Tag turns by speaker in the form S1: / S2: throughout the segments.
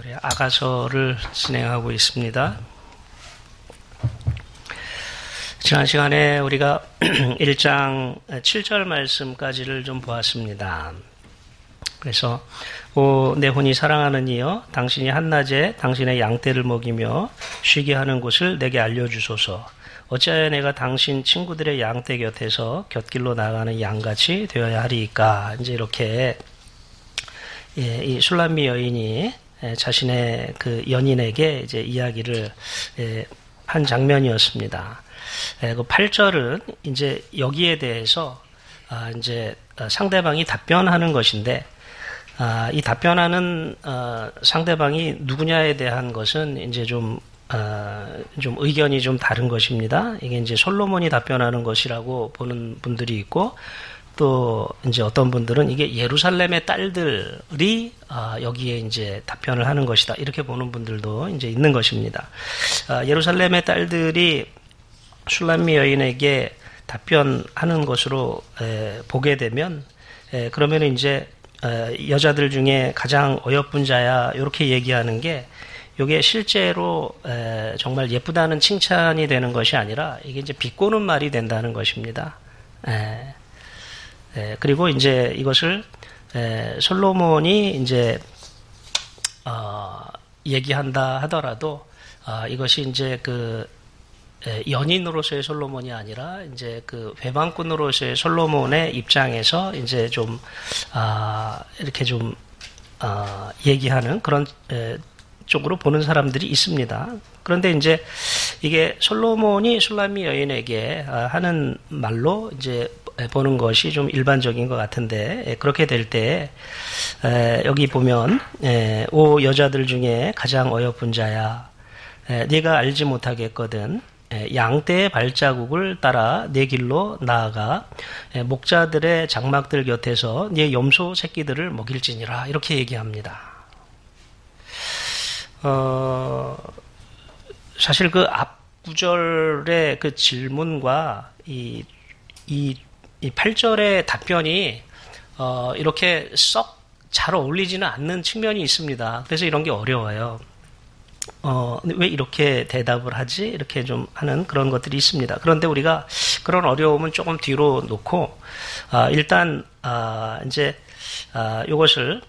S1: 우리 아가서를 진행하고 있습니다. 지난 시간에 우리가 1장 7절 말씀까지를 좀 보았습니다. 그래서 내 혼이 사랑하는 이여 당신이 한낮에 당신의 양떼를 먹이며 쉬게 하는 곳을 내게 알려주소서. 어찌하여 내가 당신 친구들의 양떼 곁에서 곁길로 나가는 양같이 되어야 하리이까. 이제 이렇게 이 술람미 여인이 자신의 그 연인에게 이제 이야기를 한 장면이었습니다. 그 8절은 이제 여기에 대해서 이제 상대방이 답변하는 것인데, 이 답변하는 상대방이 누구냐에 대한 것은 이제 좀 의견이 좀 다른 것입니다. 이게 이제 솔로몬이 답변하는 것이라고 보는 분들이 있고, 또 이제 어떤 분들은 이게 예루살렘의 딸들이 여기에 이제 답변을 하는 것이다, 이렇게 보는 분들도 이제 있는 것입니다. 예루살렘의 딸들이 술람미 여인에게 답변하는 것으로 보게 되면, 그러면 이제 여자들 중에 가장 어여쁜 자야, 이렇게 얘기하는 게 이게 실제로 정말 예쁘다는 칭찬이 되는 것이 아니라 이게 이제 비꼬는 말이 된다는 것입니다. 그리고 이제 이것을 솔로몬이 이제 얘기한다 하더라도 이것이 이제 그 연인으로서의 솔로몬이 아니라 이제 그 회방꾼으로서의 솔로몬의 입장에서 이제 좀 이렇게 좀 얘기하는 그런 쪽으로 보는 사람들이 있습니다. 그런데 이제 이게 솔로몬이 술람미 여인에게 하는 말로 이제 보는 것이 좀 일반적인 것 같은데, 그렇게 될 때 여기 보면 오 여자들 중에 가장 어여쁜 자야, 네가 알지 못하겠거든 양떼의 발자국을 따라 네 길로 나아가 목자들의 장막들 곁에서 네 염소 새끼들을 먹일지니라, 이렇게 얘기합니다. 사실 그 앞 구절의 그 질문과 이 8절의 답변이 이렇게 썩 잘 어울리지는 않는 측면이 있습니다. 그래서 이런 게 어려워요. 왜 이렇게 대답을 하지? 이렇게 좀 하는 그런 것들이 있습니다. 그런데 우리가 그런 어려움은 조금 뒤로 놓고, 일단, 이제, 요것을,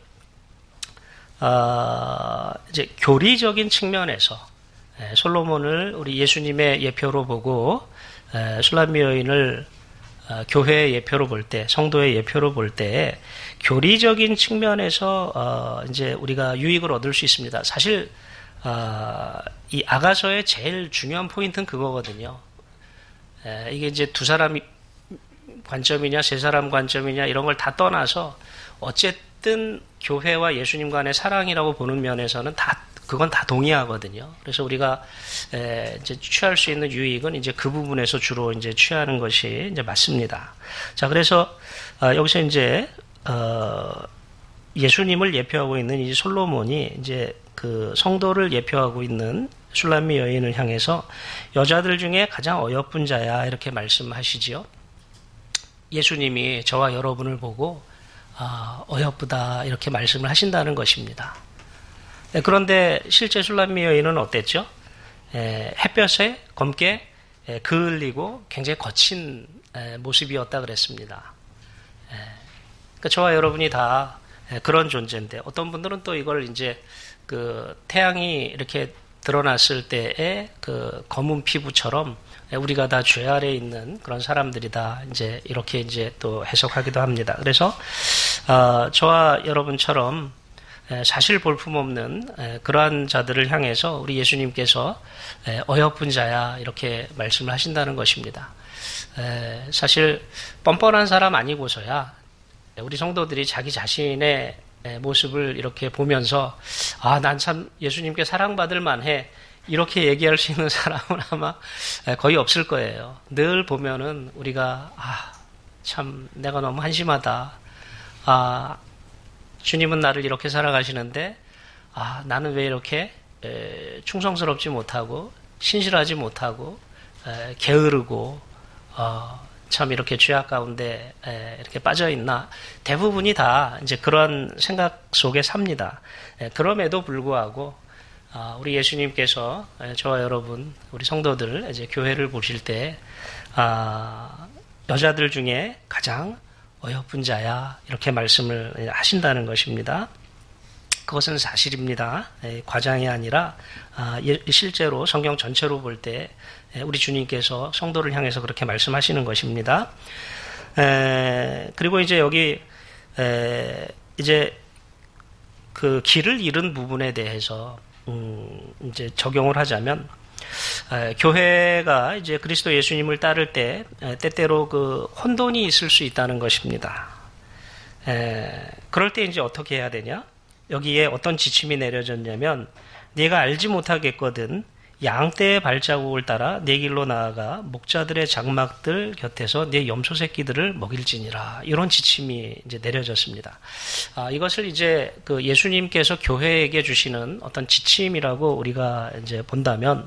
S1: 이제 교리적인 측면에서, 솔로몬을 우리 예수님의 예표로 보고, 술람미 여인을 교회의 예표로 볼 때, 성도의 예표로 볼 때, 교리적인 측면에서, 이제 우리가 유익을 얻을 수 있습니다. 사실, 이 아가서의 제일 중요한 포인트는 그거거든요. 이게 이제 두 사람 관점이냐, 세 사람 관점이냐, 이런 걸 다 떠나서, 어쨌든 교회와 예수님 간의 사랑이라고 보는 면에서는 그건 다 동의하거든요. 그래서 우리가 이제 취할 수 있는 유익은 이제 그 부분에서 주로 이제 취하는 것이 이제 맞습니다. 자, 그래서 여기서 이제 예수님을 예표하고 있는 이 솔로몬이 이제 그 성도를 예표하고 있는 술람미 여인을 향해서 여자들 중에 가장 어여쁜 자야, 이렇게 말씀하시지요. 예수님이 저와 여러분을 보고 어여쁘다, 이렇게 말씀을 하신다는 것입니다. 그런데 실제 술람미 여인은 어땠죠? 햇볕에 검게 그을리고 굉장히 거친 모습이었다 그랬습니다. 그러니까 저와 여러분이 다 그런 존재인데, 어떤 분들은 또 이걸 이제 그 태양이 이렇게 드러났을 때의 그 검은 피부처럼 우리가 다 죄 아래에 있는 그런 사람들이다, 이제 이렇게 이제 또 해석하기도 합니다. 그래서 저와 여러분처럼 사실 볼품없는 그러한 자들을 향해서 우리 예수님께서 어여쁜 자야, 이렇게 말씀을 하신다는 것입니다. 사실 뻔뻔한 사람 아니고서야 우리 성도들이 자기 자신의 모습을 이렇게 보면서 난 참 예수님께 사랑받을 만해, 이렇게 얘기할 수 있는 사람은 아마 거의 없을 거예요. 늘 보면은 우리가 참 내가 너무 한심하다, 주님은 나를 이렇게 사랑하시는데 나는 왜 이렇게 충성스럽지 못하고 신실하지 못하고 게으르고 참 이렇게 죄악 가운데 이렇게 빠져 있나? 대부분이 다 이제 그런 생각 속에 삽니다. 그럼에도 불구하고 우리 예수님께서 저와 여러분, 우리 성도들 이제 교회를 보실 때 여자들 중에 가장 어여쁜 자야 이렇게 말씀을 하신다는 것입니다. 그것은 사실입니다. 과장이 아니라 실제로 성경 전체로 볼 때 우리 주님께서 성도를 향해서 그렇게 말씀하시는 것입니다. 그리고 이제 여기 이제 그 길을 잃은 부분에 대해서 이제 적용을 하자면 교회가 이제 그리스도 예수님을 따를 때 때때로 그 혼돈이 있을 수 있다는 것입니다. 그럴 때 이제 어떻게 해야 되냐? 여기에 어떤 지침이 내려졌냐면 네가 알지 못하겠거든 양떼의 발자국을 따라 네 길로 나아가 목자들의 장막들 곁에서 네 염소 새끼들을 먹일지니라. 이런 지침이 이제 내려졌습니다. 이것을 이제 그 예수님께서 교회에게 주시는 어떤 지침이라고 우리가 이제 본다면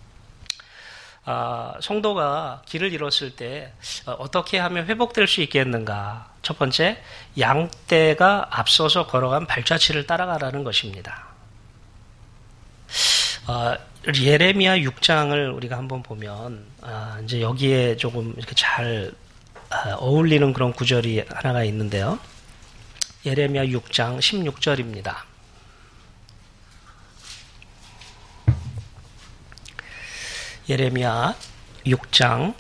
S1: 성도가 길을 잃었을 때 어떻게 하면 회복될 수 있겠는가? 첫 번째, 양떼가 앞서서 걸어간 발자취를 따라가라는 것입니다. 예레미야 6장을 우리가 한번 보면 이제 여기에 조금 이렇게 잘 어울리는 그런 구절이 하나가 있는데요. 예레미야 6장 16절입니다. 예레미야 6장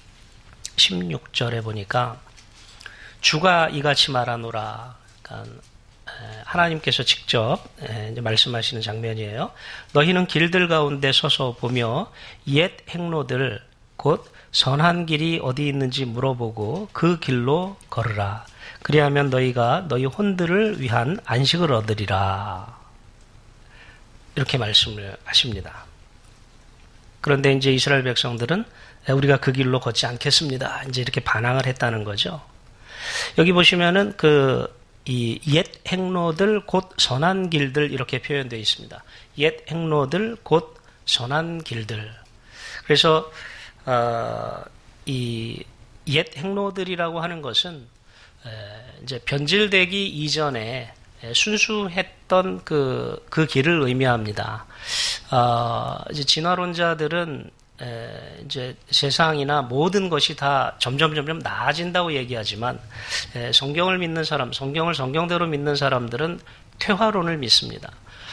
S1: 16절에 보니까 주가 이같이 말하노라. 그러니까 하나님께서 직접 이제 말씀하시는 장면이에요. 너희는 길들 가운데 서서 보며 옛 행로들 곧 선한 길이 어디 있는지 물어보고 그 길로 걸으라. 그리하면 너희가 너희 혼들을 위한 안식을 얻으리라. 이렇게 말씀을 하십니다. 그런데 이제 이스라엘 백성들은 우리가 그 길로 걷지 않겠습니다. 이제 이렇게 반항을 했다는 거죠. 여기 보시면은 이 옛 행로들 곧 선한 길들 이렇게 표현되어 있습니다. 옛 행로들 곧 선한 길들. 그래서 이 옛 행로들이라고 하는 것은 이제 변질되기 이전에 순수했던 그 길을 의미합니다. 이제 진화론자들은 이제 세상이나 모든 것이 다 점점 나아진다고 얘기하지만 성경을 믿는 사람, 성경을 성경대로 믿는 사람들은 퇴화론을 믿습니다.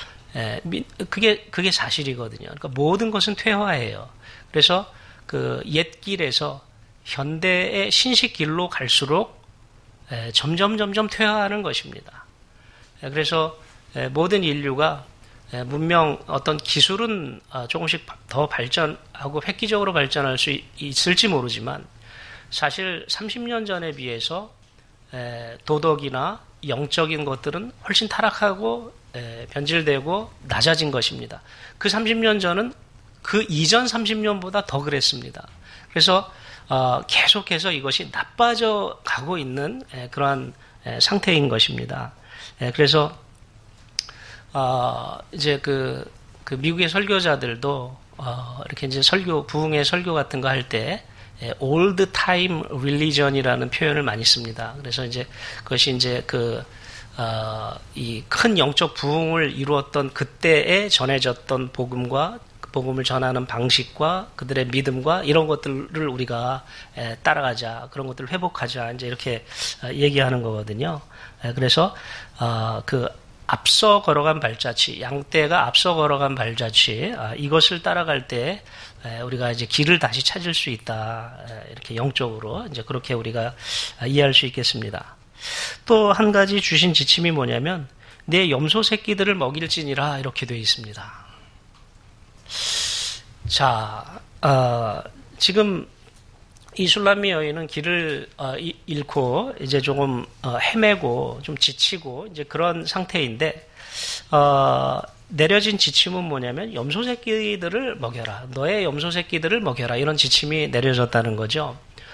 S1: 그게 사실이거든요. 그러니까 모든 것은 퇴화예요. 그래서 그 옛 길에서 현대의 신식 길로 갈수록 점점 퇴화하는 것입니다. 그래서 모든 인류가 문명 어떤 기술은 조금씩 더 발전하고 획기적으로 발전할 수 있을지 모르지만 사실 30년 전에 비해서 도덕이나 영적인 것들은 훨씬 타락하고 변질되고 낮아진 것입니다. 그 30년 전은 그 이전 30년보다 더 그랬습니다. 그래서 계속해서 이것이 나빠져 가고 있는 그러한 상태인 것입니다. 그래서 이제 그 미국의 설교자들도 이렇게 이제 부흥의 설교 같은 거 할 때 old time religion이라는 표현을 많이 씁니다. 그래서 이제 그것이 이제 이 큰 영적 부흥을 이루었던 그때에 전해졌던 복음을 전하는 방식과 그들의 믿음과 이런 것들을 우리가 따라가자, 그런 것들을 회복하자, 이제 이렇게 얘기하는 거거든요. 그래서 앞서 걸어간 발자취, 양떼가 앞서 걸어간 발자취, 이것을 따라갈 때 우리가 이제 길을 다시 찾을 수 있다. 이렇게 영적으로 이제 그렇게 우리가 이해할 수 있겠습니다. 또 한 가지 주신 지침이 뭐냐면 내 염소 새끼들을 먹일지니라 이렇게 되어 있습니다. 자, 지금 이 술람미 여인은 길을 잃고 이제 조금 헤매고 좀 지치고 이제 그런 상태인데 내려진 지침은 뭐냐면 염소 새끼들을 먹여라. 너의 염소 새끼들을 먹여라. 이런 지침이 내려졌다는 거죠.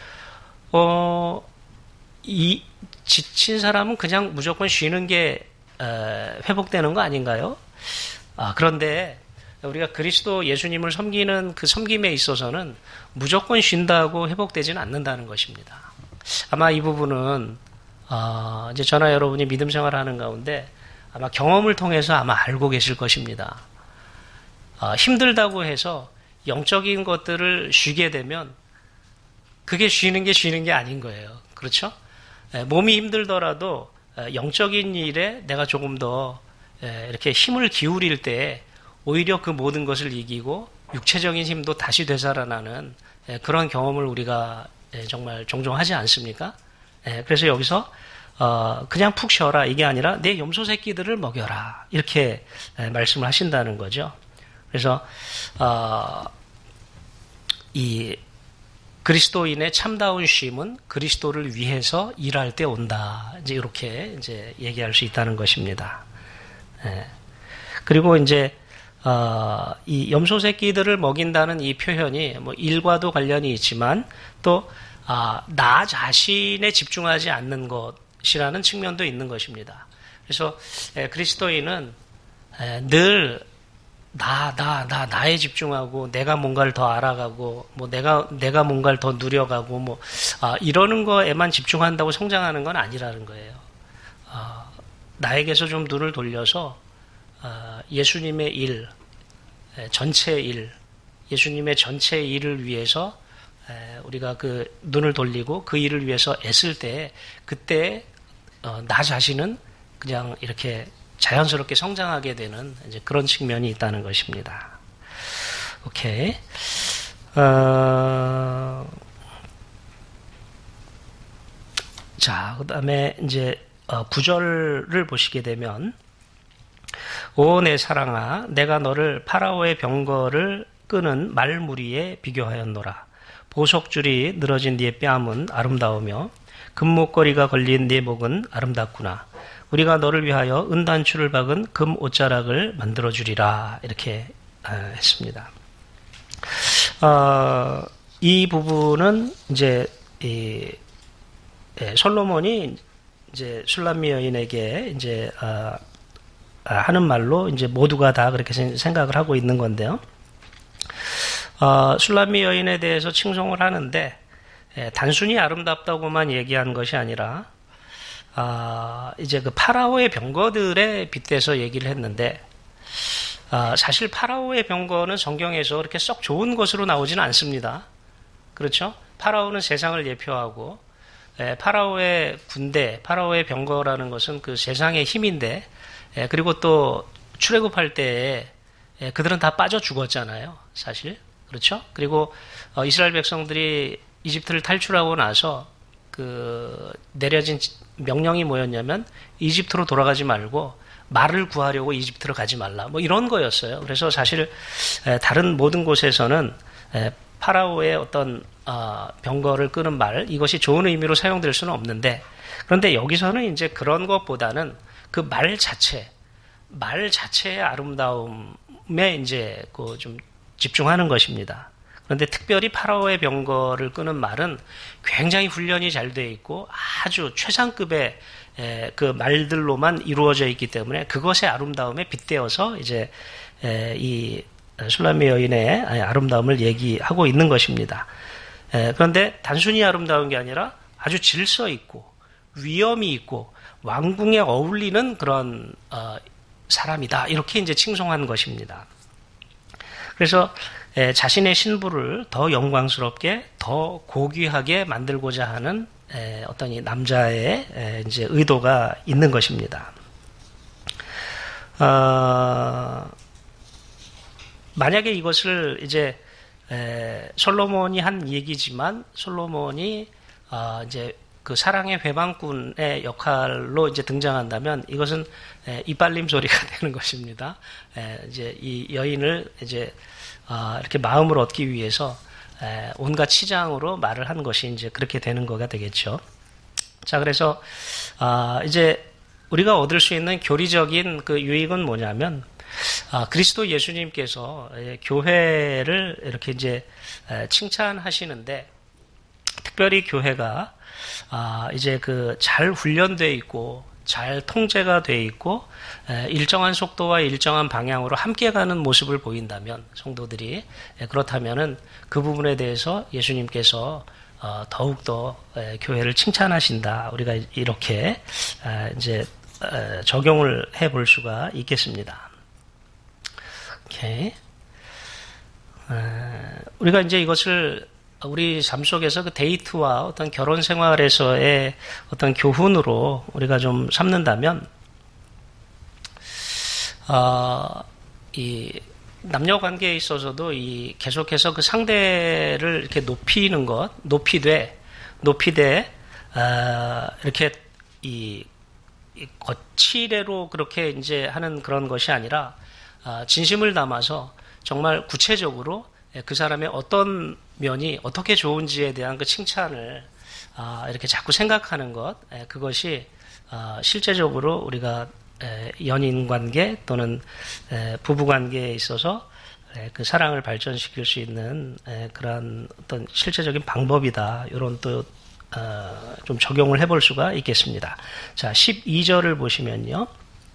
S1: 이 지친 사람은 그냥 무조건 쉬는 게 회복되는 거 아닌가요? 그런데 우리가 그리스도 예수님을 섬기는 그 섬김에 있어서는 무조건 쉰다고 회복되지는 않는다는 것입니다. 아마 이 부분은 이제 저나 여러분이 믿음 생활하는 가운데 아마 경험을 통해서 아마 알고 계실 것입니다. 힘들다고 해서 영적인 것들을 쉬게 되면 그게 쉬는 게 아닌 거예요. 그렇죠? 몸이 힘들더라도 영적인 일에 내가 조금 더 이렇게 힘을 기울일 때 오히려 그 모든 것을 이기고 육체적인 힘도 다시 되살아나는 그런 경험을 우리가 정말 종종 하지 않습니까? 그래서 여기서 그냥 푹 쉬어라 이게 아니라 내 염소 새끼들을 먹여라 이렇게 말씀을 하신다는 거죠. 그래서 이 그리스도인의 참다운 쉼은 그리스도를 위해서 일할 때 온다. 이제 이렇게 이제 얘기할 수 있다는 것입니다. 그리고 이제 이 염소 새끼들을 먹인다는 이 표현이 뭐 일과도 관련이 있지만 또 나 자신에 집중하지 않는 것이라는 측면도 있는 것입니다. 그래서 그리스도인은 늘 나에 집중하고 내가 뭔가를 더 알아가고 뭐 내가 뭔가를 더 누려가고 뭐 이러는 거에만 집중한다고 성장하는 건 아니라는 거예요. 나에게서 좀 눈을 돌려서 예수님의 일, 전체 일, 예수님의 전체 일을 위해서 우리가 그 눈을 돌리고 그 일을 위해서 애쓸 때 그때 나 자신은 그냥 이렇게 자연스럽게 성장하게 되는 이제 그런 측면이 있다는 것입니다. 오케이. 자, 그 다음에 이제 9절을 보시게 되면 오 내 사랑아 내가 너를 파라오의 병거를 끄는 말무리에 비교하였노라. 보석줄이 늘어진 네 뺨은 아름다우며 금목걸이가 걸린 네 목은 아름답구나. 우리가 너를 위하여 은단추를 박은 금 옷자락을 만들어주리라. 이렇게 했습니다. 이 부분은 이제 솔로몬이 이제 슐람미 여인에게 이제 하는 말로 이제 모두가 다 그렇게 생각을 하고 있는 건데요. 슐람미 여인에 대해서 칭송을 하는데 단순히 아름답다고만 얘기한 것이 아니라 이제 그 파라오의 병거들에 빗대서 얘기를 했는데 사실 파라오의 병거는 성경에서 그렇게 썩 좋은 것으로 나오지는 않습니다. 그렇죠? 파라오는 세상을 예표하고 파라오의 군대, 파라오의 병거라는 것은 그 세상의 힘인데 그리고 또 출애굽할 때에 그들은 다 빠져 죽었잖아요. 사실. 그렇죠? 그리고 이스라엘 백성들이 이집트를 탈출하고 나서 그 내려진 명령이 뭐였냐면 이집트로 돌아가지 말고 말을 구하려고 이집트로 가지 말라. 뭐 이런 거였어요. 그래서 사실 다른 모든 곳에서는 파라오의 어떤 병거를 끄는 말 이것이 좋은 의미로 사용될 수는 없는데 그런데 여기서는 이제 그런 것보다는 그 말 자체의 아름다움에 이제 그 좀 집중하는 것입니다. 그런데 특별히 파라오의 병거를 끄는 말은 굉장히 훈련이 잘 되어 있고 아주 최상급의 그 말들로만 이루어져 있기 때문에 그것의 아름다움에 빗대어서 이제 이 슐람미 여인의 아름다움을 얘기하고 있는 것입니다. 그런데 단순히 아름다운 게 아니라 아주 질서 있고 위엄이 있고 왕궁에 어울리는 그런 사람이다. 이렇게 이제 칭송한 것입니다. 그래서 자신의 신부를 더 영광스럽게, 더 고귀하게 만들고자 하는 어떤 이 남자의 이제 의도가 있는 것입니다. 만약에 이것을 이제 솔로몬이 한 얘기지만 솔로몬이 이제 그 사랑의 회방꾼의 역할로 이제 등장한다면 이것은 이빨림 소리가 되는 것입니다. 이제 이 여인을 이제 이렇게 마음을 얻기 위해서 온갖 치장으로 말을 한 것이 이제 그렇게 되는 거가 되겠죠. 자, 그래서 이제 우리가 얻을 수 있는 교리적인 그 유익은 뭐냐면 그리스도 예수님께서 교회를 이렇게 이제 칭찬하시는데 특별히 교회가 이제 그 잘 훈련되어 있고 잘 통제가 돼 있고 일정한 속도와 일정한 방향으로 함께 가는 모습을 보인다면 성도들이 그렇다면은 그 부분에 대해서 예수님께서 더욱더 교회를 칭찬하신다. 우리가 이렇게 이제 적용을 해볼 수가 있겠습니다. 오케이. 우리가 이제 이것을 우리 삶 속에서 그 데이트와 어떤 결혼 생활에서의 어떤 교훈으로 우리가 좀 삼는다면, 이 남녀 관계에 있어서도 이 계속해서 그 상대를 이렇게 높이는 것, 높이되, 이렇게 이 거치대로 그렇게 이제 하는 그런 것이 아니라, 진심을 담아서 정말 구체적으로 그 사람의 어떤 면이 어떻게 좋은지에 대한 그 칭찬을 이렇게 자꾸 생각하는 것, 그것이 실제적으로 우리가 연인 관계 또는 부부 관계에 있어서 그 사랑을 발전시킬 수 있는 그러한 어떤 실제적인 방법이다. 이런 또 좀 적용을 해볼 수가 있겠습니다. 자, 12절을 보시면요.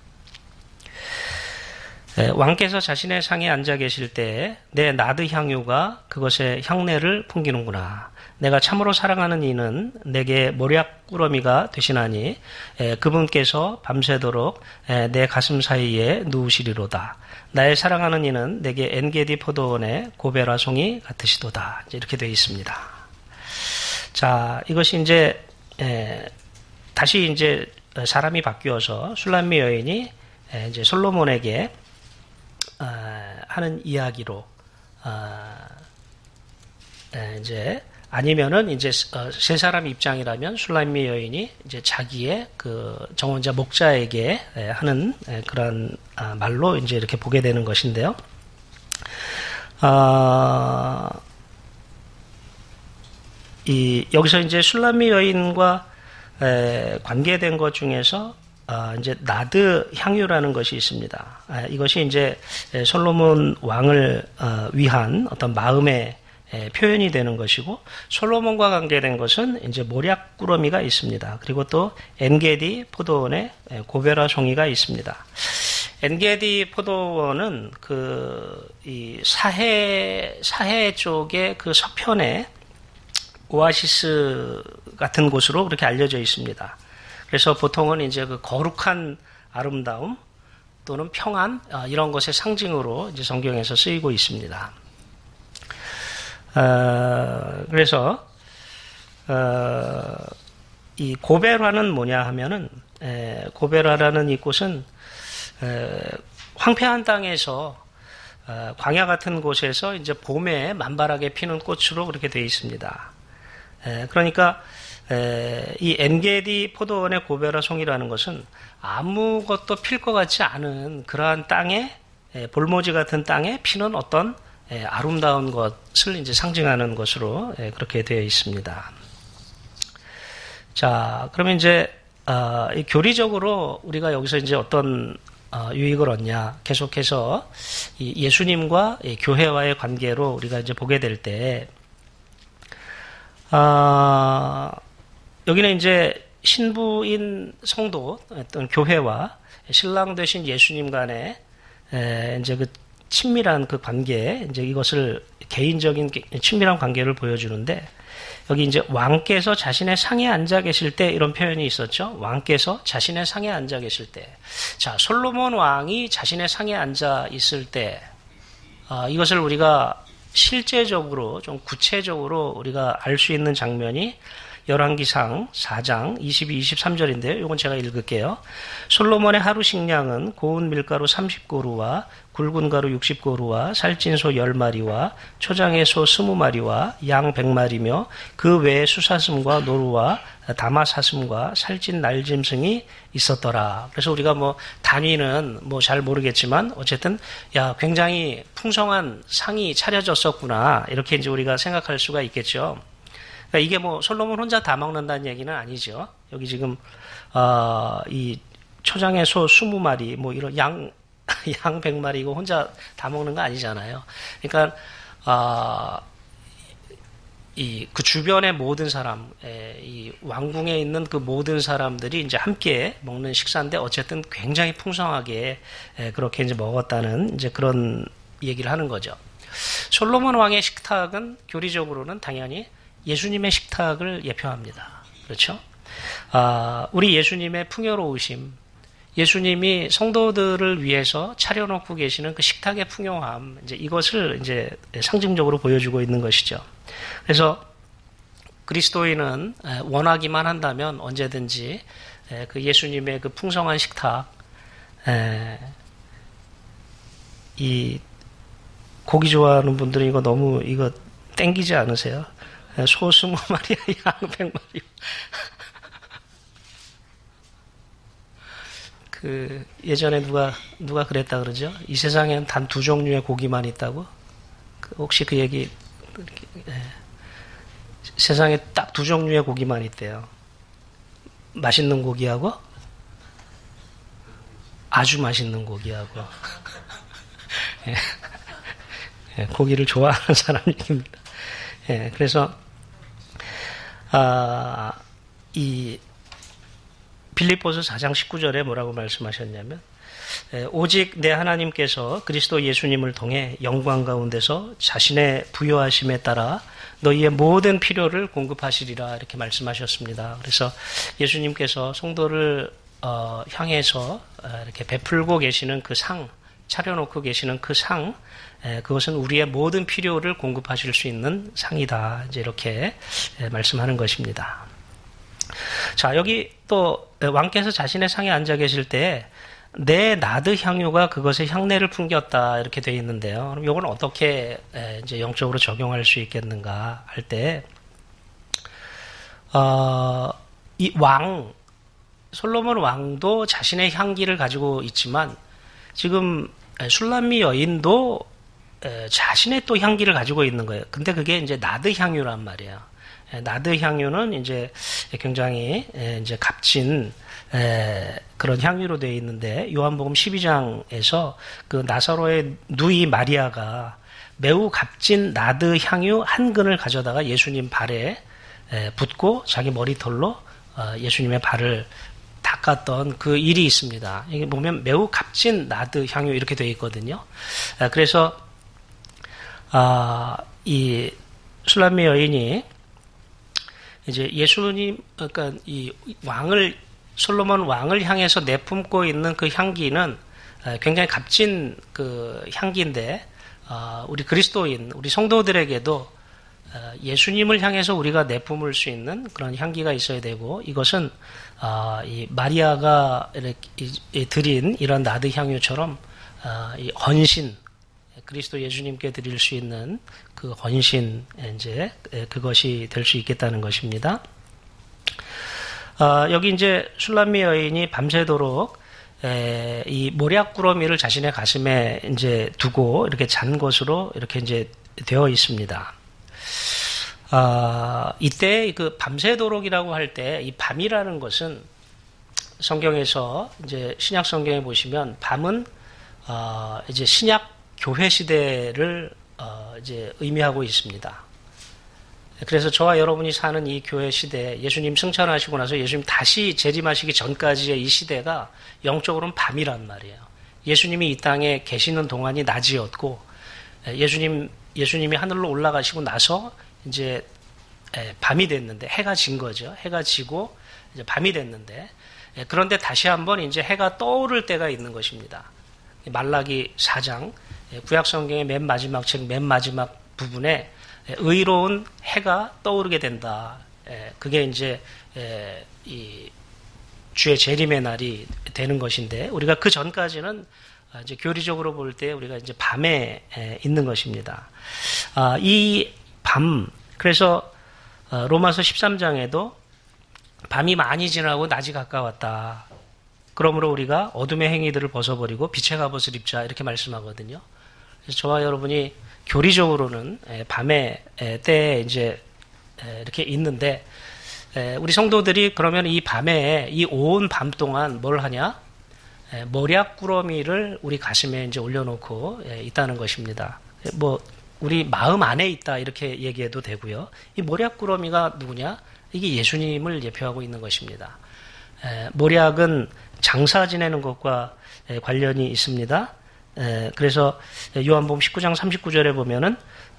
S1: 왕께서 자신의 상에 앉아 계실 때에 내 나드 향유가 그것의 향내를 풍기는구나. 내가 참으로 사랑하는 이는 내게 모략꾸러미가 되시나니 그분께서 밤새도록 내 가슴 사이에 누우시리로다. 나의 사랑하는 이는 내게 엔게디 포도원의 고베라 송이 같으시도다. 이렇게 되어 있습니다. 자, 이것이 이제 다시 이제 사람이 바뀌어서 슐람미 여인이 이제 솔로몬에게 하는 이야기로 이제 아니면은 이제 세 사람 입장이라면 슐라미 여인이 이제 자기의 그 정원자 목자에게 하는 그런 말로 이제 이렇게 보게 되는 것인데요. 여기서 이제 슐라미 여인과 관계된 것 중에서 이제 나드 향유라는 것이 있습니다. 이것이 이제 솔로몬 왕을 위한 어떤 마음의 표현이 되는 것이고, 솔로몬과 관계된 것은 이제 모략꾸러미가 있습니다. 그리고 또 엔게디 포도원의 고베라 송이가 있습니다. 엔게디 포도원은 이 사해 쪽의 그 서편에 오아시스 같은 곳으로 그렇게 알려져 있습니다. 그래서 보통은 이제 그 거룩한 아름다움 또는 평안 이런 것의 상징으로 이제 성경에서 쓰이고 있습니다. 그래서 이 고베라는 뭐냐 하면은 고베라라는 이곳은 황폐한 땅에서 광야 같은 곳에서 이제 봄에 만발하게 피는 꽃으로 그렇게 되어 있습니다. 그러니까 이 엔게디 포도원의 고베라 송이라는 것은 아무것도 필 것 같지 않은 그러한 땅에 볼모지 같은 땅에 피는 어떤 아름다운 것을 이제 상징하는 것으로 그렇게 되어 있습니다. 자, 그러면 이제 교리적으로 우리가 여기서 이제 어떤 유익을 얻냐? 계속해서 예수님과 교회와의 관계로 우리가 이제 보게 될 때, 여기는 이제 신부인 성도, 어떤 교회와 신랑 되신 예수님 간의 이제 그 친밀한 그 관계, 이제 이것을 개인적인 친밀한 관계를 보여주는데, 여기 이제 왕께서 자신의 상에 앉아 계실 때 이런 표현이 있었죠. 왕께서 자신의 상에 앉아 계실 때. 자, 솔로몬 왕이 자신의 상에 앉아 있을 때, 이것을 우리가 실제적으로 좀 구체적으로 우리가 알 수 있는 장면이 열왕기상 4장 22, 23절인데요. 이건 제가 읽을게요. 솔로몬의 하루 식량은 고운 밀가루 30고루와 굵은 가루 60고루와 살찐 소 10마리와 초장의 소 20마리와 양 100마리며 그 외에 수사슴과 노루와 다마사슴과 살찐 날짐승이 있었더라. 그래서 우리가 뭐 단위는 뭐 잘 모르겠지만 어쨌든 야, 굉장히 풍성한 상이 차려졌었구나. 이렇게 이제 우리가 생각할 수가 있겠죠. 그러니까 이게 뭐 솔로몬 혼자 다 먹는다는 얘기는 아니죠. 여기 지금 이 초장의 소 20마리 뭐 이런 양 100마리 이거 혼자 다 먹는 거 아니잖아요. 그러니까 그 주변의 모든 사람, 이 왕궁에 있는 그 모든 사람들이 이제 함께 먹는 식사인데 어쨌든 굉장히 풍성하게 그렇게 이제 먹었다는 이제 그런 얘기를 하는 거죠. 솔로몬 왕의 식탁은 교리적으로는 당연히 예수님의 식탁을 예표합니다. 그렇죠? 우리 예수님의 풍요로우심, 예수님이 성도들을 위해서 차려놓고 계시는 그 식탁의 풍요함, 이제 이것을 이제 상징적으로 보여주고 있는 것이죠. 그래서 그리스도인은 원하기만 한다면 언제든지 그 예수님의 그 풍성한 식탁, 이 고기 좋아하는 분들은 이거 너무 이거 땡기지 않으세요? 소 20마리야, 양 100마리. 그 예전에 누가 그랬다 그러죠? 이 세상엔 단 2종류의 고기만 있다고? 혹시 그 얘기 세상에 딱 2종류의 고기만 있대요. 맛있는 고기하고 아주 맛있는 고기하고 고기를 좋아하는 사람 얘기입니다. 그래서 이 빌립보서 4장 19절에 뭐라고 말씀하셨냐면 오직 내 하나님께서 그리스도 예수님을 통해 영광 가운데서 자신의 부요하심에 따라 너희의 모든 필요를 공급하시리라 이렇게 말씀하셨습니다. 그래서 예수님께서 성도를 향해서 이렇게 베풀고 계시는 그 상, 차려놓고 계시는 그 상, 그것은 우리의 모든 필요를 공급하실 수 있는 상이다. 이제 이렇게 말씀하는 것입니다. 자, 여기 또 왕께서 자신의 상에 앉아 계실 때 내 나드 향유가 그것의 향내를 풍겼다 이렇게 되어 있는데요. 그럼 이건 어떻게 이제 영적으로 적용할 수 있겠는가 할 때, 이 솔로몬 왕도 자신의 향기를 가지고 있지만 지금 술람미 여인도 자신의 또 향기를 가지고 있는 거예요. 근데 그게 이제 나드 향유란 말이에요. 나드 향유는 이제 굉장히 이제 값진 그런 향유로 되어 있는데 요한복음 12장에서 그 나사로의 누이 마리아가 매우 값진 나드 향유 한 근을 가져다가 예수님 발에 붓고 자기 머리털로 예수님의 발을 닦았던 그 일이 있습니다. 이게 보면 매우 값진 나드 향유 이렇게 되어 있거든요. 그래서 이 술람미 여인이 이제 예수님, 그러니까 이 솔로몬 왕을 향해서 내뿜고 있는 그 향기는 굉장히 값진 그 향기인데, 우리 그리스도인, 우리 성도들에게도 예수님을 향해서 우리가 내뿜을 수 있는 그런 향기가 있어야 되고, 이것은 이 마리아가 이렇게 드린 이런 나드 향유처럼 이 헌신, 그리스도 예수님께 드릴 수 있는 그 헌신, 이제 그것이 될 수 있겠다는 것입니다. 여기 이제 술람미 여인이 밤새도록 이 모략구러미를 자신의 가슴에 이제 두고 이렇게 잔 것으로 이렇게 이제 되어 있습니다. 이때 그 밤새도록이라고 할 때 이 밤이라는 것은 성경에서 이제 신약 성경에 보시면 밤은 이제 신약 교회 시대를 이제 의미하고 있습니다. 그래서 저와 여러분이 사는 이 교회 시대, 예수님 승천하시고 나서 예수님 다시 재림하시기 전까지의 이 시대가 영적으로는 밤이란 말이에요. 예수님이 이 땅에 계시는 동안이 낮이었고, 예수님이 하늘로 올라가시고 나서 이제 밤이 됐는데, 해가 진 거죠. 해가 지고 이제 밤이 됐는데, 그런데 다시 한번 이제 해가 떠오를 때가 있는 것입니다. 말라기 4장, 구약 성경의 맨 마지막 책, 맨 마지막 부분에 의로운 해가 떠오르게 된다. 그게 이제 이 주의 재림의 날이 되는 것인데, 우리가 그 전까지는 이제 교리적으로 볼 때 우리가 이제 밤에 있는 것입니다. 이 밤, 그래서 로마서 13장에도 밤이 많이 지나고 낮이 가까웠다. 그러므로 우리가 어둠의 행위들을 벗어버리고 빛의 갑옷을 입자 이렇게 말씀하거든요. 그래서 저와 여러분이 교리적으로는 밤의 때에 이제 이렇게 있는데, 우리 성도들이 그러면 이 밤에 이 온 밤 동안 뭘 하냐? 모략구러미를 우리 가슴에 이제 올려놓고 있다는 것입니다. 뭐 우리 마음 안에 있다 이렇게 얘기해도 되고요. 이 모략꾸러미가 누구냐? 이게 예수님을 예표하고 있는 것입니다. 모략은 장사 지내는 것과 관련이 있습니다. 그래서 요한복음 19장 39절에 보면은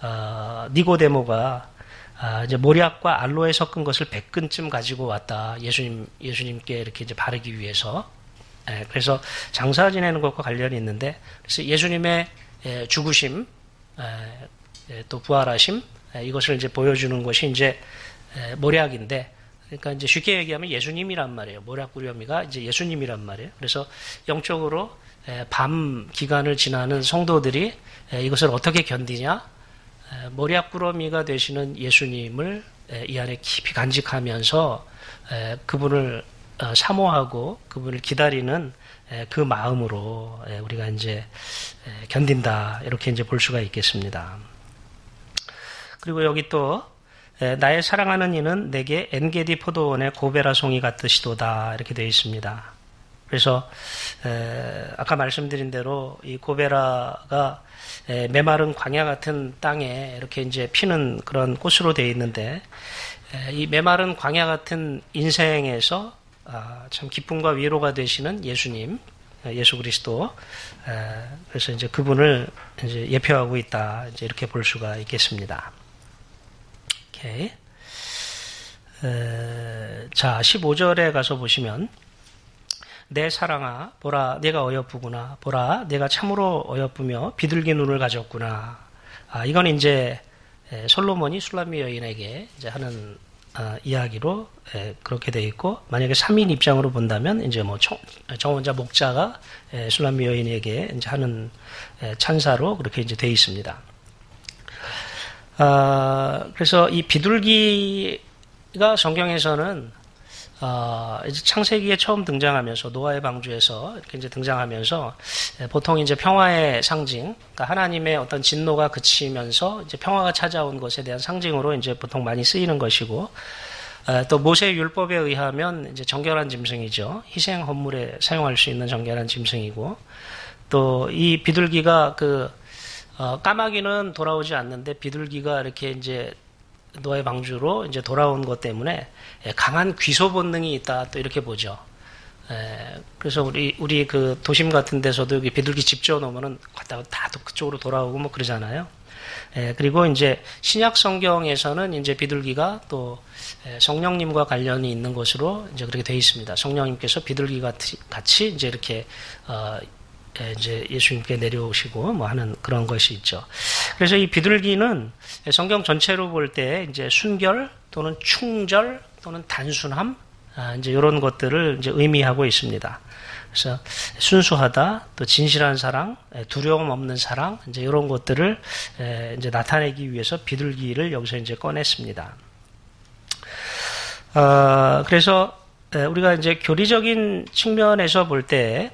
S1: 니고데모가 이제 모략과 알로에 섞은 것을 100근쯤 가지고 왔다. 예수님께 이렇게 이제 바르기 위해서. 그래서 장사 지내는 것과 관련이 있는데, 그래서 예수님의 죽으심, 또 부활하심, 이것을 이제 보여주는 것이 이제 모략인데, 그러니까 이제 쉽게 얘기하면 예수님이란 말이에요. 모략꾸러미가 이제 예수님이란 말이에요. 그래서 영적으로 밤 기간을 지나는 성도들이 이것을 어떻게 견디냐? 모략꾸러미가 되시는 예수님을 이 안에 깊이 간직하면서 그분을 사모하고 그분을 기다리는 그 마음으로 우리가 이제 견딘다 이렇게 이제 볼 수가 있겠습니다. 그리고 여기 또 나의 사랑하는 이는 내게 엔게디 포도원의 고베라 송이 같으시도다 이렇게 되어 있습니다. 그래서 아까 말씀드린 대로 이 고베라가 메마른 광야 같은 땅에 이렇게 이제 피는 그런 꽃으로 되어 있는데 이 메마른 광야 같은 인생에서 참 기쁨과 위로가 되시는 예수님, 예수 그리스도. 그래서 이제 그분을 이제 예표하고 있다. 이제 이렇게 볼 수가 있겠습니다. 오케이. 자, 15절에 가서 보시면 내 사랑아 보라 내가 어여쁘구나 보라 내가 참으로 어여쁘며 비둘기 눈을 가졌구나. 이건 이제 솔로몬이 술람미 여인에게 이제 하는 이야기로 그렇게 되어 있고, 만약에 3인 입장으로 본다면 이제 뭐 정원자 목자가 술람미 여인에게 이제 하는 찬사로 그렇게 이제 되어 있습니다. 그래서 이 비둘기가 성경에서는 이제 창세기에 처음 등장하면서 노아의 방주에서 이렇게 이제 등장하면서 보통 이제 평화의 상징, 그러니까 하나님의 어떤 진노가 그치면서 이제 평화가 찾아온 것에 대한 상징으로 이제 보통 많이 쓰이는 것이고, 또 모세 율법에 의하면 이제 정결한 짐승이죠. 희생 헌물에 사용할 수 있는 정결한 짐승이고, 또 이 비둘기가 까마귀는 돌아오지 않는데 비둘기가 이렇게 이제 노아의 방주로 이제 돌아온 것 때문에 강한 귀소 본능이 있다 또 이렇게 보죠. 그래서 우리 그 도심 같은 데서도 여기 비둘기 집 지어 놓으면은 갔다가 다 그쪽으로 돌아오고 뭐 그러잖아요. 그리고 이제 신약 성경에서는 이제 비둘기가 또 성령님과 관련이 있는 것으로 이제 그렇게 되어 있습니다. 성령님께서 비둘기 같이 이제 이렇게 이제 예수님께 내려오시고 뭐 하는 그런 것이 있죠. 그래서 이 비둘기는 성경 전체로 볼 때 이제 순결 또는 충절 또는 단순함 이제 이런 것들을 이제 의미하고 있습니다. 그래서 순수하다, 또 진실한 사랑, 두려움 없는 사랑 이제 이런 것들을 이제 나타내기 위해서 비둘기를 여기서 이제 꺼냈습니다. 그래서 우리가 이제 교리적인 측면에서 볼 때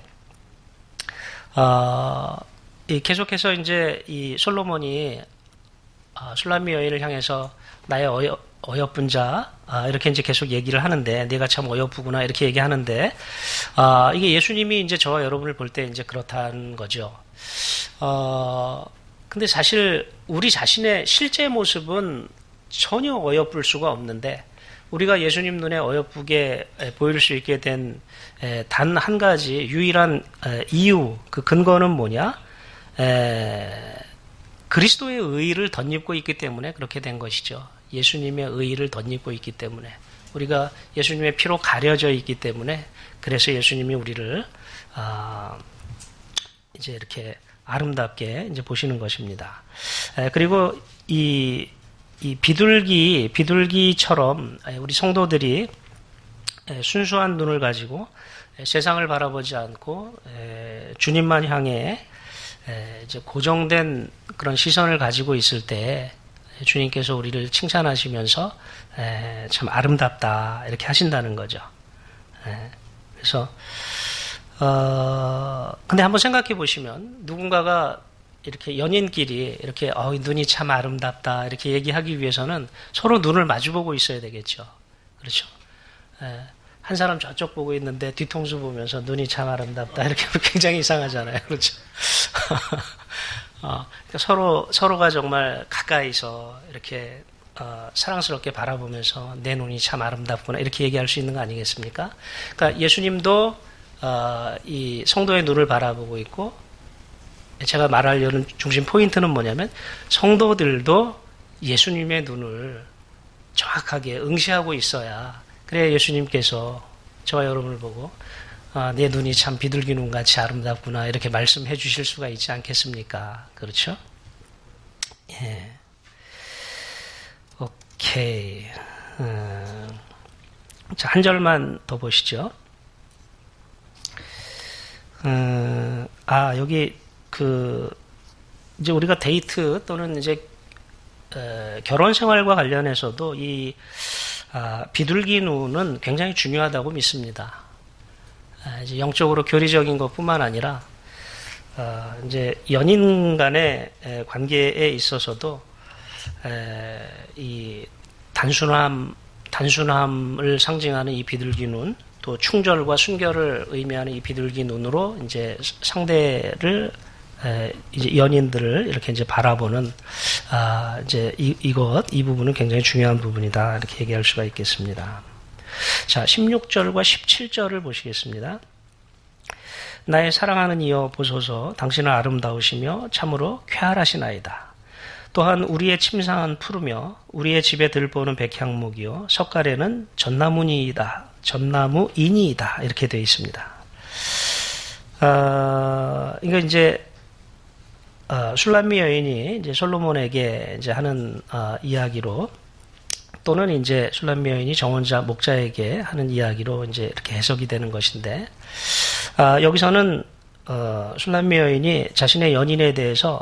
S1: 계속해서 이제 이 솔로몬이 술람미 여인을 향해서 나의 어여쁜 자 이렇게 이제 계속 얘기를 하는데, 내가 참 어여쁘구나 이렇게 얘기하는데, 이게 예수님이 이제 저와 여러분을 볼 때 이제 그렇다는 거죠. 근데 사실 우리 자신의 실제 모습은 전혀 어여쁠 수가 없는데, 우리가 예수님 눈에 어여쁘게 보일 수 있게 된 단 한 가지 유일한 이유, 그 근거는 뭐냐? 그리스도의 의의를 덧입고 있기 때문에 그렇게 된 것이죠. 예수님의 의의를 덧입고 있기 때문에, 우리가 예수님의 피로 가려져 있기 때문에, 그래서 예수님이 우리를 이제 이렇게 아름답게 이제 보시는 것입니다. 그리고 이 비둘기처럼 우리 성도들이 순수한 눈을 가지고 세상을 바라보지 않고 주님만 향해 이제 고정된 그런 시선을 가지고 있을 때 주님께서 우리를 칭찬하시면서 참 아름답다 이렇게 하신다는 거죠. 그래서 근데 한번 생각해 보시면, 누군가가 이렇게 연인끼리 이렇게 눈이 참 아름답다 이렇게 얘기하기 위해서는 서로 눈을 마주보고 있어야 되겠죠. 그렇죠. 한 사람 저쪽 보고 있는데 뒤통수 보면서 눈이 참 아름답다 이렇게 굉장히 이상하잖아요. 그렇죠. 그러니까 서로가 정말 가까이서 이렇게 사랑스럽게 바라보면서 내 눈이 참 아름답구나 이렇게 얘기할 수 있는 거 아니겠습니까? 그러니까 예수님도 이 성도의 눈을 바라보고 있고, 제가 말하려는 중심 포인트는 뭐냐면 성도들도 예수님의 눈을 정확하게 응시하고 있어야, 그래야 예수님께서 저와 여러분을 보고 내 눈이 참 비둘기 눈같이 아름답구나 이렇게 말씀해 주실 수가 있지 않겠습니까? 그렇죠? 예. 오케이. 자, 한 절만 더 보시죠. 여기 이제 우리가 데이트 또는 이제 결혼 생활과 관련해서도 이 비둘기 눈은 굉장히 중요하다고 믿습니다. 이제 영적으로 교리적인 것뿐만 아니라 이제 연인 간의 관계에 있어서도 이 단순함을 상징하는 이 비둘기 눈, 또 충절과 순결을 의미하는 이 비둘기 눈으로 이제 상대를 이제 연인들을 이렇게 이제 바라보는 이제 이 부분은 굉장히 중요한 부분이다 이렇게 얘기할 수가 있겠습니다. 자, 16절과 17절을 보시겠습니다. 나의 사랑하는 이여 보소서, 당신은 아름다우시며 참으로 쾌활하시나이다. 또한 우리의 침상은 푸르며 우리의 집에 들보는 백향목이요 석가래는 전나무인이다 이렇게 되어 있습니다. 이거 이제 슐람미 여인이 이제 솔로몬에게 이제 하는 이야기로, 또는 이제 슐람미 여인이 정원자 목자에게 하는 이야기로 이제 이렇게 해석이 되는 것인데, 여기서는 슐람미 여인이 자신의 연인에 대해서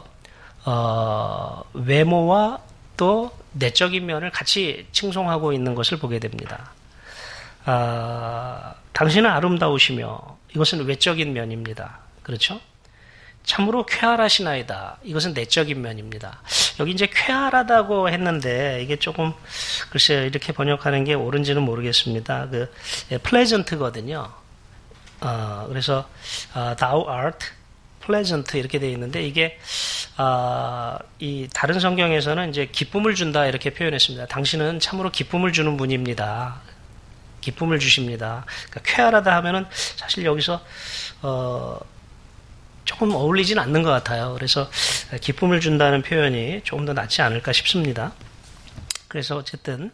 S1: 외모와 또 내적인 면을 같이 칭송하고 있는 것을 보게 됩니다. 당신은 아름다우시며, 이것은 외적인 면입니다. 그렇죠? 참으로 쾌활하시나이다. 이것은 내적인 면입니다. 여기 이제 쾌활하다고 했는데 이게 조금 글쎄요, 이렇게 번역하는 게 옳은지는 모르겠습니다. pleasant거든요. 그래서 thou art pleasant 이렇게 되어 있는데, 이게 이 다른 성경에서는 이제 기쁨을 준다 이렇게 표현했습니다. 당신은 참으로 기쁨을 주는 분입니다. 기쁨을 주십니다. 그러니까 쾌활하다 하면은 사실 여기서 조금 어울리진 않는 것 같아요. 그래서 기쁨을 준다는 표현이 조금 더 낫지 않을까 싶습니다. 그래서 어쨌든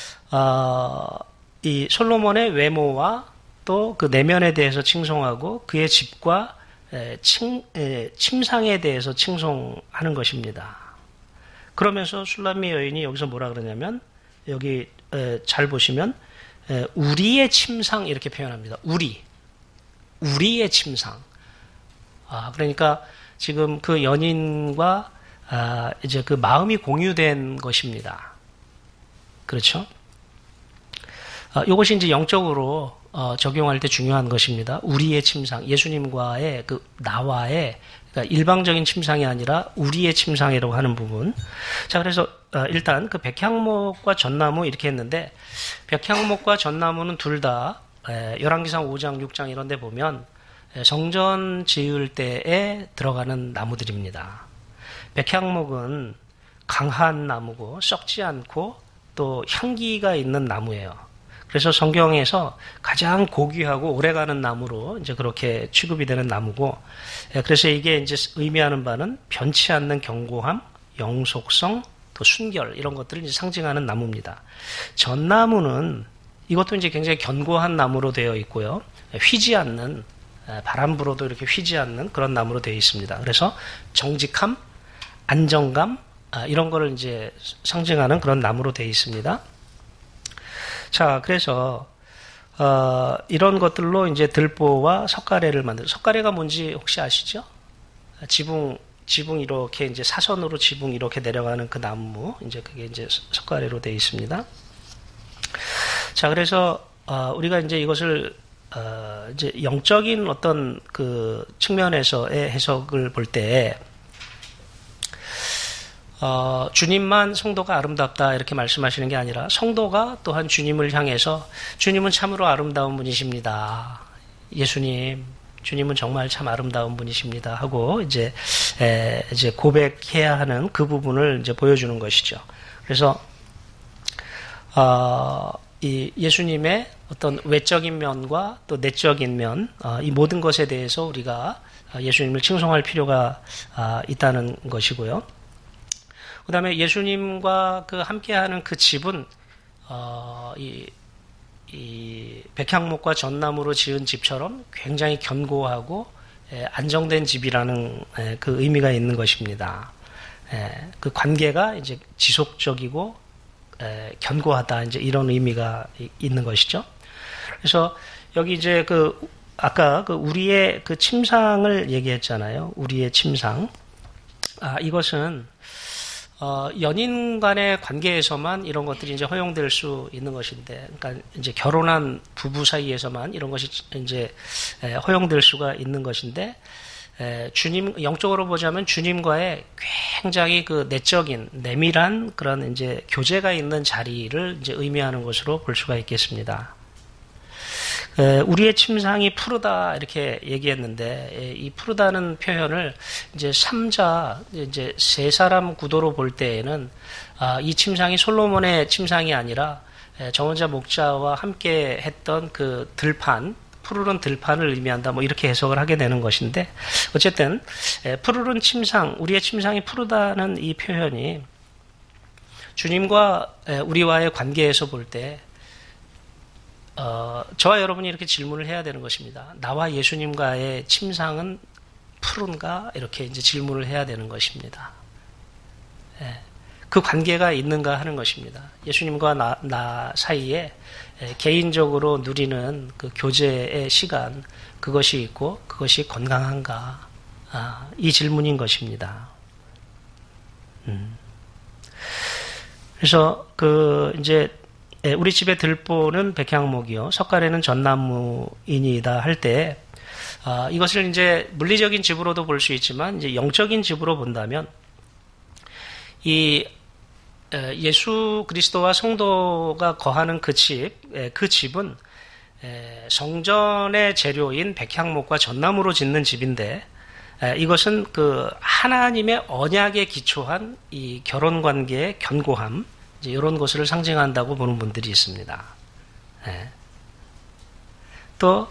S1: 이 솔로몬의 외모와 또 그 내면에 대해서 칭송하고 그의 집과 침상에 대해서 칭송하는 것입니다. 그러면서 슐람미 여인이 여기서 뭐라 그러냐면, 여기 잘 보시면 우리의 침상 이렇게 표현합니다. 우리의 침상. 그러니까 지금 그 연인과 이제 그 마음이 공유된 것입니다. 그렇죠? 이것이 이제 영적으로 적용할 때 중요한 것입니다. 우리의 침상, 예수님과의 그 나와의, 그러니까 일방적인 침상이 아니라 우리의 침상이라고 하는 부분. 자, 그래서 일단 그 백향목과 전나무 이렇게 했는데, 백향목과 전나무는 둘 다 열왕기상 5장, 6장 이런 데 보면 성전 지을 때에 들어가는 나무들입니다. 백향목은 강한 나무고 썩지 않고 또 향기가 있는 나무예요. 그래서 성경에서 가장 고귀하고 오래가는 나무로 이제 그렇게 취급이 되는 나무고, 그래서 이게 이제 의미하는 바는 변치 않는 견고함, 영속성, 또 순결 이런 것들을 이제 상징하는 나무입니다. 전나무는 이것도 이제 굉장히 견고한 나무로 되어 있고요, 휘지 않는, 바람 불어도 이렇게 휘지 않는 그런 나무로 되어 있습니다. 그래서 정직함, 안정감 이런 거를 이제 상징하는 그런 나무로 되어 있습니다. 자, 그래서 이런 것들로 이제 들보와 석가래를 석가래가 뭔지 혹시 아시죠? 지붕 이렇게 이제 사선으로 지붕 이렇게 내려가는 그 나무, 이제 그게 이제 석가래로 되어 있습니다. 자, 그래서 우리가 이제 이것을 이제 영적인 어떤 그 측면에서의 해석을 볼 때, 주님만 성도가 아름답다 이렇게 말씀하시는 게 아니라 성도가 또한 주님을 향해서 주님은 참으로 아름다운 분이십니다. 예수님, 주님은 정말 참 아름다운 분이십니다 하고 이제 이제 고백해야 하는 그 부분을 이제 보여주는 것이죠. 그래서 이 예수님의 어떤 외적인 면과 또 내적인 면, 이 모든 것에 대해서 우리가 예수님을 칭송할 필요가 있다는 것이고요. 그 다음에 예수님과 그 함께하는 그 집은 이 백향목과 전나무로 지은 집처럼 굉장히 견고하고 안정된 집이라는 그 의미가 있는 것입니다. 그 관계가 이제 지속적이고 견고하다, 이제 이런 의미가 있는 것이죠. 그래서 여기 이제 아까 우리의 그 침상을 얘기했잖아요. 우리의 침상. 이것은 연인 간의 관계에서만 이런 것들이 이제 허용될 수 있는 것인데, 그러니까 이제 결혼한 부부 사이에서만 이런 것이 이제 허용될 수가 있는 것인데, 영적으로 보자면 주님과의 굉장히 그 내적인, 내밀한 그런 이제 교제가 있는 자리를 이제 의미하는 것으로 볼 수가 있겠습니다. 우리의 침상이 푸르다 이렇게 얘기했는데, 이 푸르다는 표현을 이제 이제 세 사람 구도로 볼 때에는 이 침상이 솔로몬의 침상이 아니라 정원자 목자와 함께 했던 그 푸르른 들판을 의미한다, 뭐 이렇게 해석을 하게 되는 것인데, 어쨌든 푸르른 침상, 우리의 침상이 푸르다는 이 표현이 주님과 우리와의 관계에서 볼 때 저와 여러분이 이렇게 질문을 해야 되는 것입니다. 나와 예수님과의 침상은 푸른가? 이렇게 이제 질문을 해야 되는 것입니다. 그 관계가 있는가 하는 것입니다. 예수님과 나 사이에 개인적으로 누리는 그 교제의 시간, 그것이 있고 그것이 건강한가? 이 질문인 것입니다. 그래서 이제 우리 집의 들보는 백향목이요, 석가래는 전나무이니이다 할 때, 이것을 이제 물리적인 집으로도 볼 수 있지만, 이제 영적인 집으로 본다면, 예수 그리스도와 성도가 거하는 그 집은 성전의 재료인 백향목과 전나무로 짓는 집인데, 이것은 그 하나님의 언약에 기초한 이 결혼 관계의 견고함, 이제 이런 것을 상징한다고 보는 분들이 있습니다. 또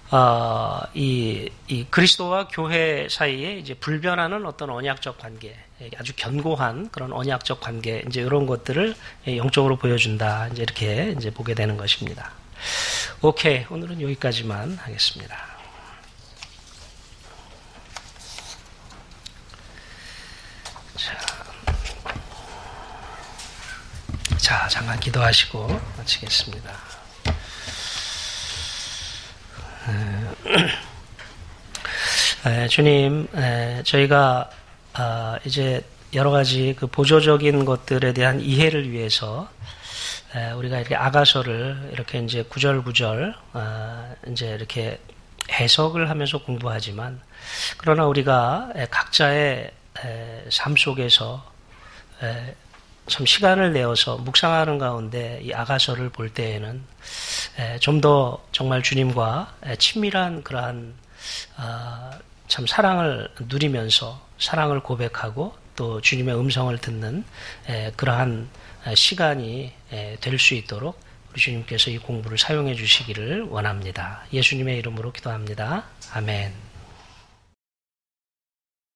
S1: 이 그리스도와 교회 사이에 이제 불변하는 어떤 언약적 관계, 아주 견고한 그런 언약적 관계, 이제 이런 것들을 영적으로 보여준다, 이제 이렇게 이제 보게 되는 것입니다. 오케이, 오늘은 여기까지만 하겠습니다. 자, 잠깐 기도하시고 마치겠습니다. 주님, 저희가 이제 여러 가지 그 보조적인 것들에 대한 이해를 위해서 우리가 이렇게 아가서를 이렇게 이제 구절구절 이제 이렇게 해석을 하면서 공부하지만, 그러나 우리가 각자의 삶 속에서 참 시간을 내어서 묵상하는 가운데 이 아가서를 볼 때에는 좀 더 정말 주님과 친밀한 그러한 참 사랑을 누리면서 사랑을 고백하고 또 주님의 음성을 듣는 그러한 시간이 될 수 있도록 우리 주님께서 이 공부를 사용해 주시기를 원합니다. 예수님의 이름으로 기도합니다. 아멘.